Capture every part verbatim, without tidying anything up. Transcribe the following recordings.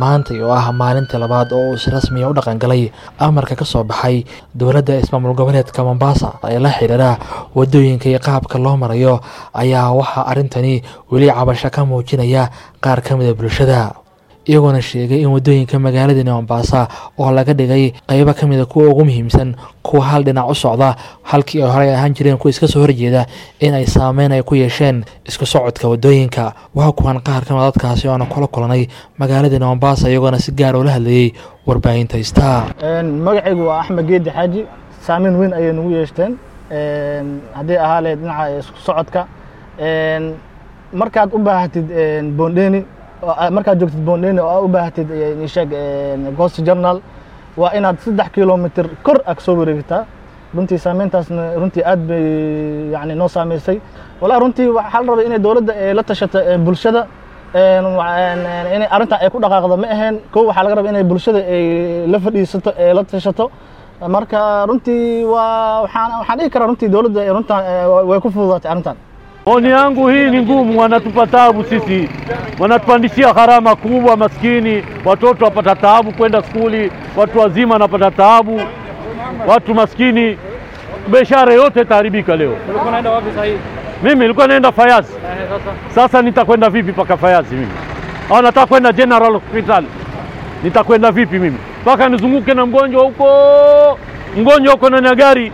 maanta oo ah maalintii labaad oo si rasmi ah u dhaqan galay amarka ka soo baxay dowladda ismaamul goboleedka Mombasa ee la xiriira wadooyinka iyo qaabka loo marayo ayaa waxa arintani weli cabasho ka muujinaya qaar ka mid ah bulshada iyagoo sheegay in wadooyinka magaalada Mombasa oo laga dhigay qaybo ka mid ah kuwa ugu muhiimsan kuwa hal dhinac u socda halkii ay hore ahaan jireen kuwa iska soo horjeeda in ay saameyn ay ku yeesheen isku socodka wadooyinka waxa kuwan qaar ka mid ah dadkaasi oo kula kulanay magaalada Mombasa iyagoo si gaar ah ula hadlayay warbaahinta Star een magacaygu waa Axmed Geedi Xaaji saameyn weyn ayay nagu yeeshteen een hadii ahaaleed dhinaca isku socodka een markaad u baahatid een Bondeni markaad joogtid Bondeni oo u baahatid in sheeg Ghost Journal waa inaad saddex kiiloomitir kor ag soo wareegtaa runtii saameyntaasna runtii aad bay yani noo saameysay wala runtii waxa la rabay in dawladda la tashato bulshada een in arinta ay ku dhaqaaqdo ma ahayn koow waxa laga rabaa in bulshada ay la fadhiisato ee la tashato marka runtii waa waxaan waxaan dhigi karaa runtii dawladda runta way ku fududaatay arintan Oni yangu hii ni ngumu, wanatupa taabu sisi, wanatupandishia gharama kubwa, maskini watoto wapata taabu kwenda skuli, watu wazima wanapata taabu, watu maskini biashara yote taharibika leo. Ulikuwa unaenda wapi sasa hivi? Mimi nilikuwa naenda Fayazi. Eh, sasa Sasa nitakwenda vipi paka Fayazi mimi? Au nataka kwenda General Hospital. Nitakwenda vipi mimi? Paka nizunguke na mgonjwa huko. Mgonjwa huko na gari.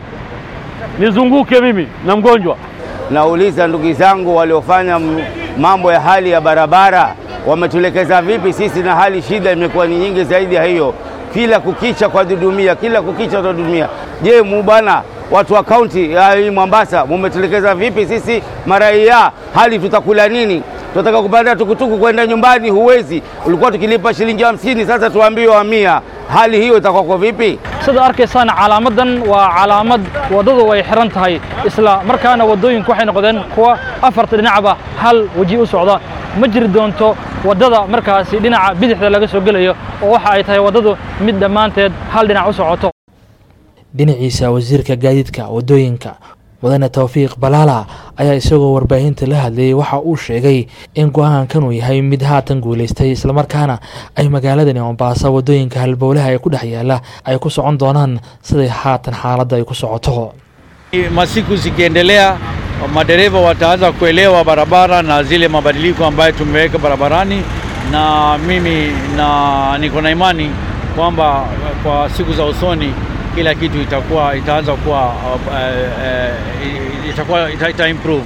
Nizunguke mimi na mgonjwa. Nauliza ndugu zangu waliofanya mambo ya hali ya barabara wametulekeza vipi sisi, na hali shida imekuwa ni nyingi zaidi ya hiyo, kila kukicha kwa dudumia, kila kukicha kwa dudumia. Je, mubana watu wa county ya Mombasa mumetulekeza vipi sisi maraia? Hali tutakula nini? Tunataka kupanda tukutuku kwenda nyumbani, huwezi. Ulikuwa tukilipa shilingi hamsini, sasa tuambiwe mia. Hali hiyo itakuwa kwa vipi? sida arkaysaan calaamadan waa calaamad wadadu way xiran tahay isla markaana wadooyinku waxay noqdeen kuwa afarta dhinacba hal waji u socda ma jiri doonto wadada markaasi dhinaca bidixda laga soo galayo oo waxa ay tahay wadadu mid dhamaanteed hal dhinac u socoto. dhinaciisa wasiirka gaadiidka wadooyinka wadana Tawfiiq Balala ayaa isagoo warbaahinta la hadlayay waxa uu sheegay in go'aankan uu yahay mid haatan guuleystay isla markaana ay magaalada Mombasa wadooyinka halbowlaha ay ku dhaxyaala ay ku socon doonaan sida haatan xaaladda ay ku socoto. Masiku zikiendelea madereva wataanza kuelewa barabara na zile mabadiliko ambayo tumeweka barabarani, na mimi na niko na imani kwamba kwa siku za usoni kila kitu itakuwa itaanza kuwa uh, uh, itakuwa ita improve.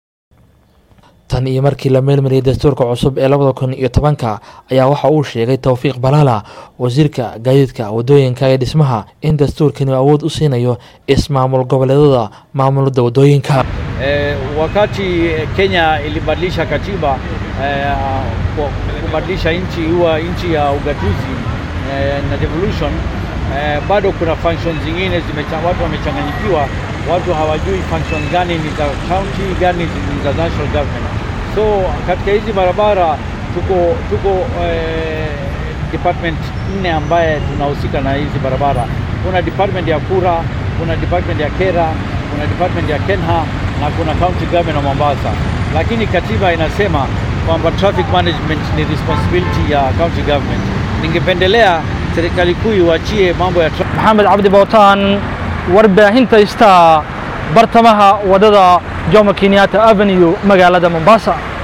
tan iyo markii la meelmariyay dastuurka cusub ee labada kun iyo tobanka ayaa waxa uu sheegay Tawfiiq Balala wasiirka gaadiidka wadooyinka ee dhismaha in dastuurkani awood u siinayo ismaamul goboleedada maamulada wadooyinka. eh, wakati Kenya ilibadilisha katiba eh, kubadilisha nchi huwa nchi ya ugatuzi eh, na devolution, Eh, bado kuna functions zingine zimechanganywa, watu wamechanganyikiwa, watu hawajui functions gani ni za county gani ni za national government. So katika hizi barabara tuko tuko eh, department nne ambaye tunahusika na hizi barabara. Kuna department ya Kura, kuna department ya Kera, kuna department ya Kenha na kuna county government of Mombasa. Lakini katiba inasema kwamba traffic management ni responsibility ya county government. Ningependelea serikali kuu iwaachie mambo ya Maxamed Cabdi Bootaan warbaahinta Star bartamaha wadada Jomo Kenyatta Avenue magaalada Mombasa.